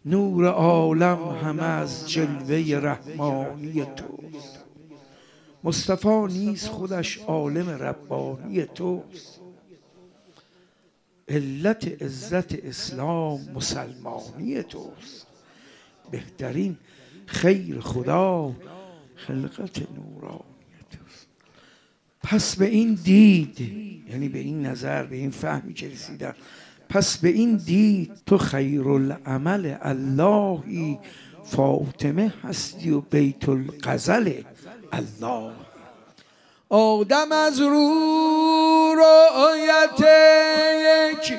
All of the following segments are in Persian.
نور عالم همه از جلوه رحمانی توست. مصطفی نیز خودش عالم ربانی توست. علت عزت اسلام مسلمانی توست. بهترین خیر خدا خلقت نورانی توست. پس به این دید، یعنی به این نظر، به این فهمی که رسیدن، پس به این دید تو خیرالعمل اللهی، فاطمه هستی و بیت الغزل الله. آدم از رو رؤیت یک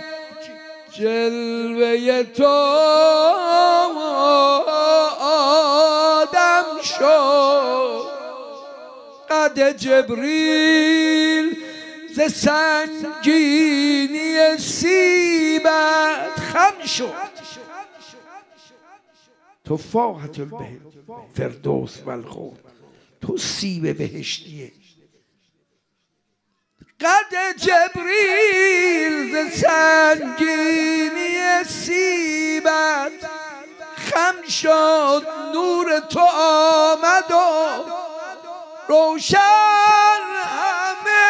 جلوه تو آدم شد، قد جبریل ز سنگینی سیبت خم شد. تفاحة الفردوس و الخلد، تو سیب بهشتیه. قد جبریل ز سنگینی سیبت خم شد، نور تو آمد و روشن همه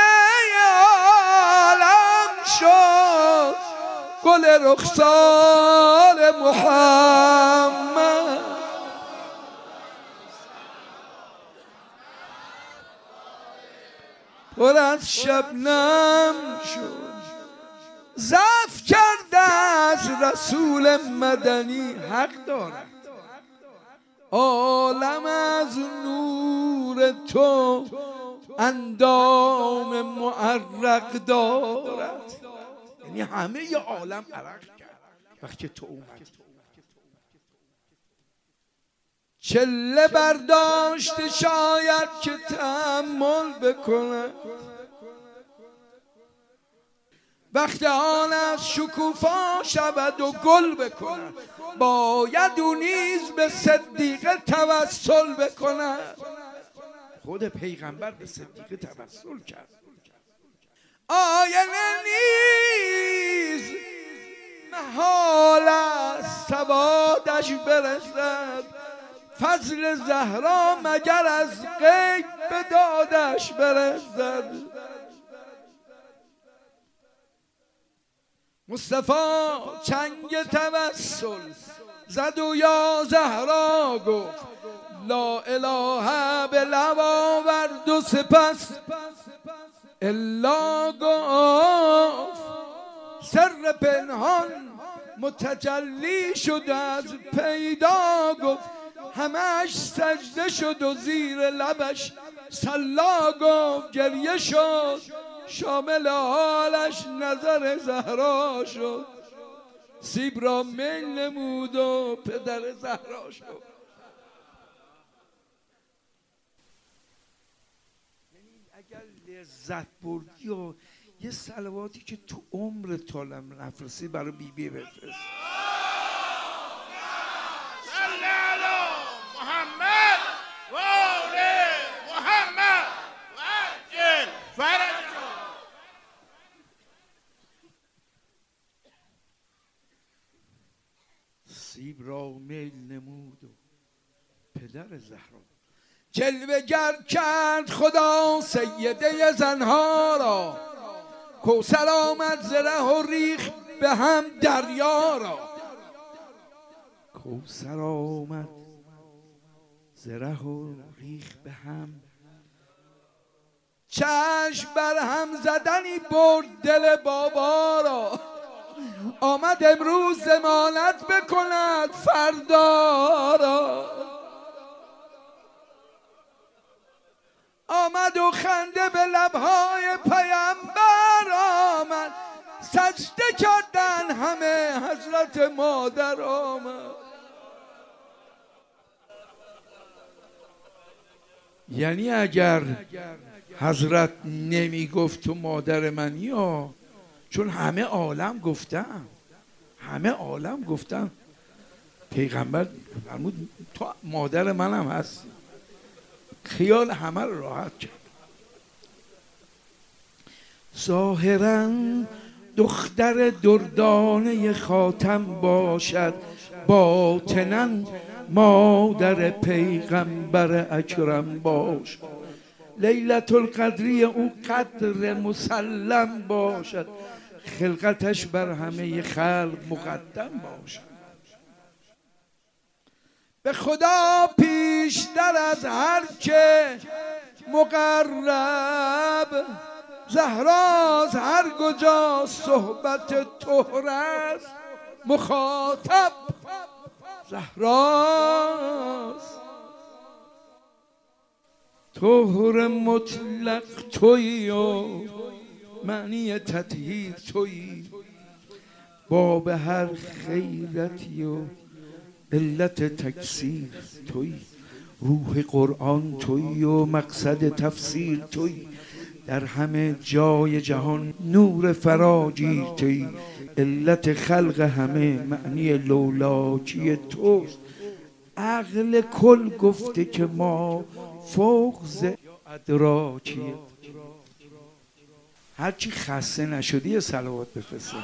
عالم شد. گل رخسار محمد پر از شبنم شد. ضعف کرده از رسول مدنی، حق دارد عالم از نور تو اندام معرق دارد. یعنی همه ی عالم عرق کرد وقتی تو اومد. چله برداشت شاید که تأمل بکنه، وقت آن از شکوفا شود و گل بکنه. باید او نیز به صدیقه توسل بکنه. خود پیغمبر به صدیقه توسل کرد. آینه نیز محال است سوادش برسد، فضل زهرا مگر از غیب به دادش برسد. مصطفی چنگ توسل زد و یا زهرا گفت لا اله به لب آورد و سپس الا گفت. سر پنهان متجلی شد از پیدا گفت، همش سجده شد و زیر لبش سلا گفت. گریه شد شامل حالش نظر زهرا شد، سیب را میل نمود و پدر زهرا شد. اگر لذت بردی و یه صلواتی که تو عمر طالم نفرسی برای بیبی بفرست. سیب را میل نمود و پدر زهرا. جلوه گر کرد خدا سیده زنها را، کوثر آمد ز ره و ریخت به هم دریا را. کوثر آمد ز ره و ریخت به هم، چشم بر هم زدنی برد دل بابا را. آمد امروز ضمانت بکند فردا را. آمد و خنده به لبهای پیامبر آمد، سجده کردن همه حضرت مادر آمد. یعنی اگر حضرت نمی گفت تو مادر منی ها، چون همه عالم گفتن، همه عالم گفتن، پیغمبر فرمود تو مادر منم هستی. خیال همه رو راحت کرد. ظاهراً دختر دردانه خاتم باشد، باطناً مادر پیغمبر اکرم باشد. لیلة القدری او قدر مسلم باشد، خلقتش بر همه خلق مقدم باشد. به خدا پیشتر از هر که مقرب، زهراست هر کجا صحبت طهر است مخاطب. زهراست طهر مطلق تویی و معنی تطهیر تویی، باب هر خیرتی و علت تکثیر تویی، روح قرآن تویی و مقصد تفسیر تویی، در همه جای جهان نور فراگیر تویی، علت خلق همه معنی لولاکی توست. عقل کل گفته که ما فوق ز ادراکیه. هرچی خسته نشدی یه صلوات بفرستیم.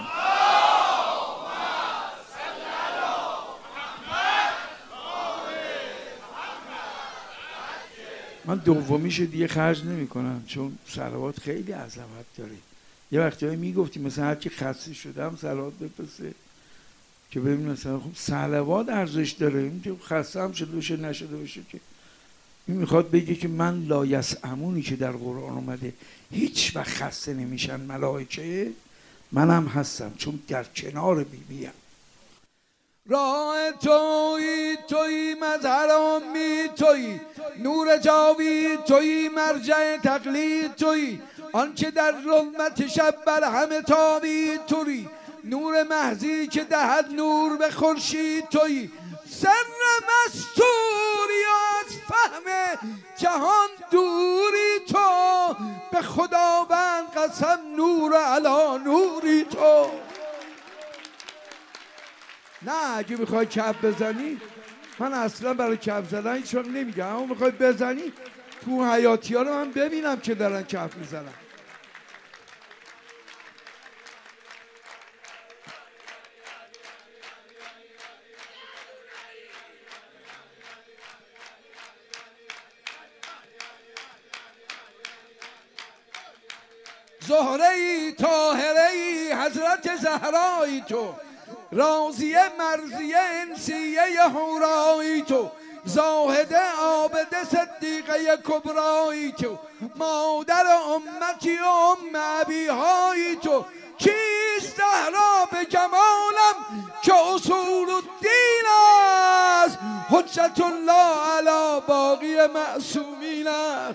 من دومیش دیگه خرج نمی کنم چون صلوات خیلی عظمت داره. یه وقتایی میگفتیم مثلا هر کی خسته شدم صلوات بفرسته که ببین مثلا خب صلوات ارزش داره. این که خسته هم شده باشه نشده باشه که این میخواد بگه که من لایسعمونی که در قرآن اومده هیچ وقت خسته نمیشن ملائکه، منم هستم چون در کنار بیبیم. راه تویی تویی مظهرامی تویی، نور جاوی تویی مرجع تقلید تویی، آنچه در ظلمت شب بر همه تابی تویی، نور محضی که دهد نور به خورشید تویی، سر مستوری از فهم جهان دوری تو، به خداوند قسم نور علا نوری تو. نه اگه میخوای کف بزنی، من اصلا برای کف زدن هیچ وقت نمیگم، اما میخوای بزنی تو حیاتی ها رو من ببینم که دارن کف میزنن. زهره طاهره حضرت زهرایی تو، راضیه مرضیه انسیه حورایی تو، زاهده عابده صدیقه کبرایی تو، مادر امتی و ام ابیهایی تو. کیست زهرا به جمالم که اصول الدین است، حجت الله علی باقی معصومین است.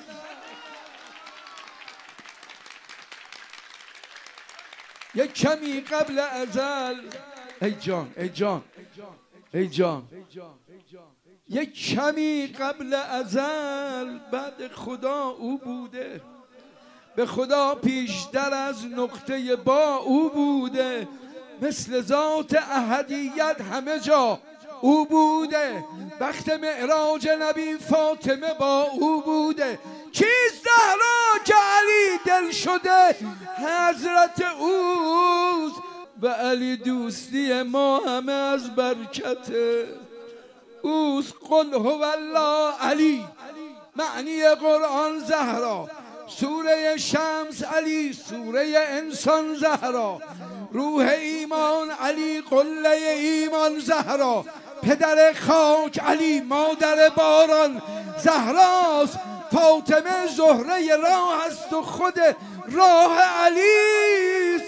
یک کمی قبل ازل، ای جان ای جان ای جان، یک کمی قبل ازل بعد خدا او بوده، به خدا پیشتر از نقطه با او بوده، مثل ذات احدیت همه جا او بوده، وقت معراج نبی فاطمه با او بوده. کیست زهرا که علی دل شده حضرت اوست، و علی دوستی ما همه از برکت اوست. قل هو الله علی معنی قرآن زهرا، سوره شمس علی، سوره انسان زهرا، روح ایمان علی، قله ایمان زهرا، پدر خاک علی، مادر باران زهراست، فاطمه زهره راه است و خود راه علیست.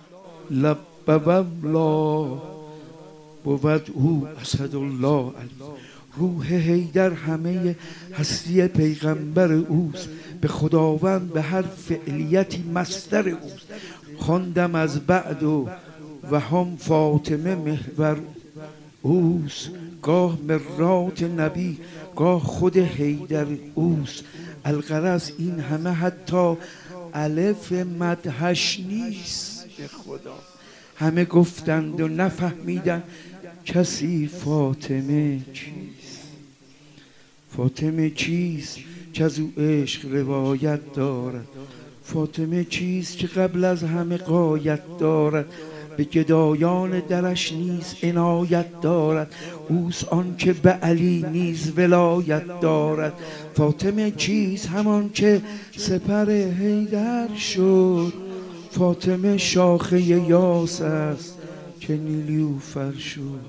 لببلا بود او اسدالله علی، روح حیدر همه هستی پیغمبر اوست، به خداوند به هر فعلیتی مصدر اوست. خواندم از بعد و هم فاطمه محور اوست، گاه مرات نبی گاه خود حیدر اوست. الغرض این همه حتی الف مدحش نیست به خدا، همه گفتند و نفهمیدن کسی فاطمه چیست. فاطمه چیست که از او عشق روایت دارد، فاطمه چیست که قبل از همه غایت دارد. به گدایان درش نیز عنایت دارد. اوست آن که به علی نیز ولایت دارد. فاطمه چیز همان که سپر حیدر شد. فاطمه شاخه یاس است که نیلوفر شد.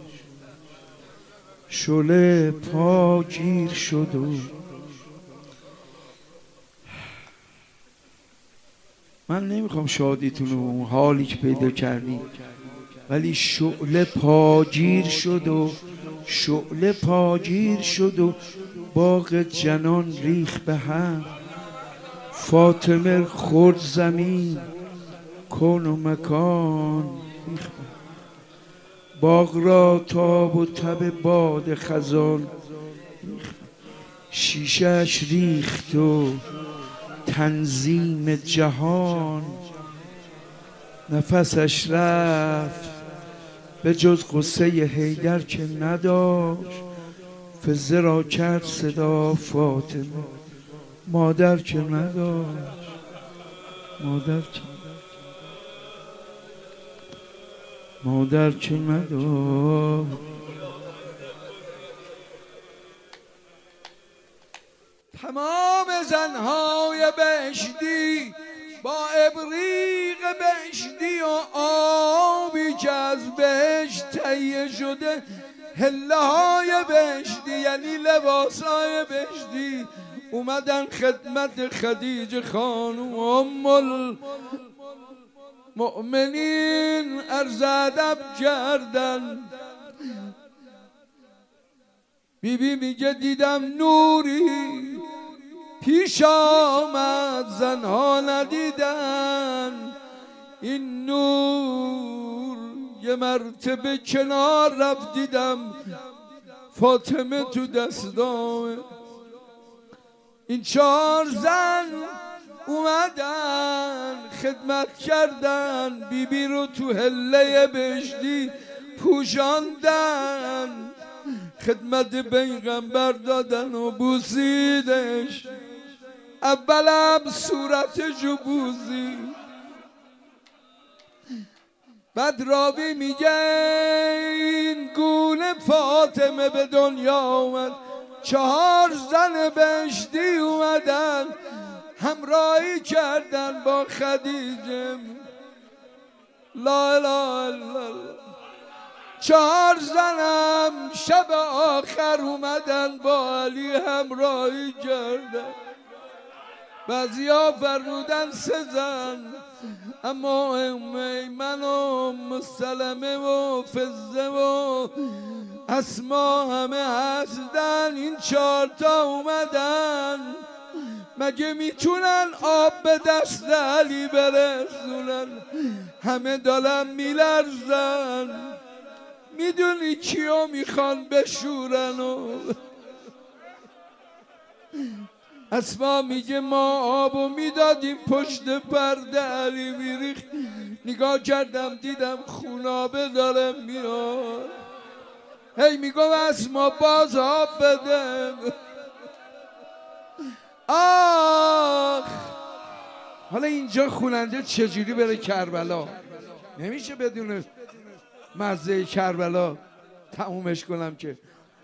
شعله پا گیر شد و من نمیخوام شادیتون و اون حالی که پیدا کردیم، ولی شعله پاگیر شد و شعله پاگیر شد و باغ جنان ریخ به هم. فاطمه خورد زمین کون و مکان ریخ به هم. باغ را تاب و تب باد خزان ریخ. شیشه‌اش ریخت و تنظیم جهان نفسش رفت. به جز قصه حیدر که نداشت، فزه را کرد صدا فاطمه مادر که نداشت. مادر که نداشت. تمام زنهای بهشتی با ابریق بهشتی و آبی که از بهشت تهیه شده، حله های بهشتی یعنی لباس های بهشتی، اومدن خدمت خدیجه خانم ام المؤمنین عرض ادب کردن. بیبی میگه دیدم نوری پیش آمد زنها ندیدن. این نور یه مرتبه کنار رفت، دیدم فاطمه تو دستامه. این 4 زن اومدن خدمت کردن، بیبی رو تو حله بهشتی پوشاندن، خدمت پیغمبر دادن و بوسیدش. اولم صورتشو بوسید، بعد راوی میگه این گونه فاطمه به دنیا اومد. 4 زن بهشتی اومدن همراهی کردن با خدیجه. لا اله الا الله. 4 زنم شب آخر اومدن با علی همراهی کردن. بعضیا فرمودن 3 زن، اما ایمن و مسلمه و فزه و اسما همه هستن. این 4 تا اومدن، مگه میتونن آب به دست علی برسونن؟ همه دارن میلرزن. میدونی کیو میخوان بشورن؟ و اسما میگه ما آبو میدادیم پشت پرده علی میریخت. نگاه کردم دیدم خونابه داره میاد. هی میگم اسما باز آب بده. آخ حالا اینجا خوننده چجوری بره کربلا؟ نمیشه بدون مزه کربلا تمومش کنم که.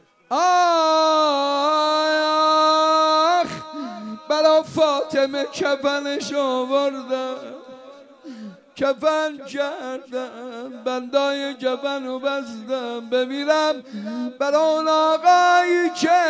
آخ برا فاطمه کفنش آوردم، کفن کردم، بندای کفن رو بستم بمیرم برا اون آقایی که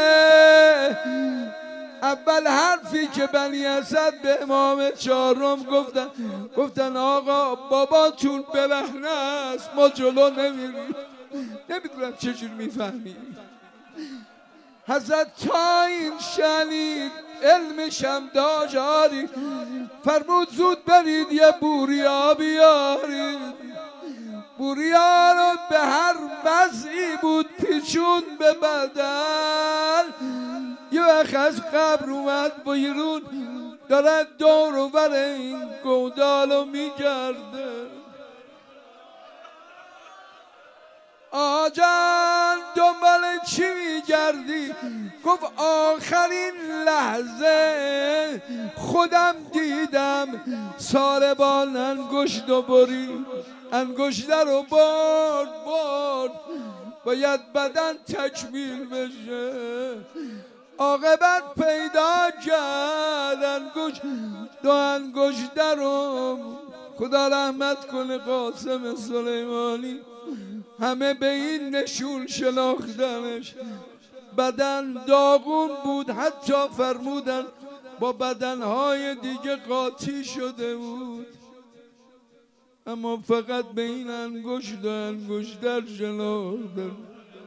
اول حرفی که بنی اسد به امام 4 گفتن آقا باباتون برهنه است، ما جلو نمیریم. نمیدونم چجور میفهمیم. حضرت تا این شنید علمش هم داشت، فرمود زود برید یه بوریا بیارید. بوریا رو به هر وضعی بود پیچون به بدن. یه وقت از قبر اومد بیرون، دارد دور و بر این گودالو میگرده. آجان دنبال چی میگردی؟ گفت آخرین لحظه خودم دیدم ساربان انگشت و برید، انگشت رو برد باید بدن تکمیل بشه. عاقبت پیدا کرد دو انگشت رو. خدا رحمت کنه قاسم سلیمانی، همه به این نشون شناختنش. بدن داغون بود، حتی فرمودن با بدنهای دیگه قاطی شده بود، اما فقط به این انگشتر شناختن.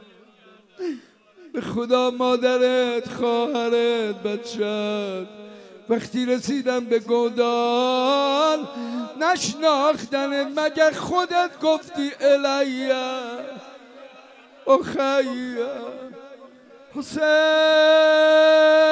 به خدا مادرت، خواهرت، بچت وقتی رسیدن به گودال نشناختنت، مگر خودت گفتی الیه اخیه حسین؟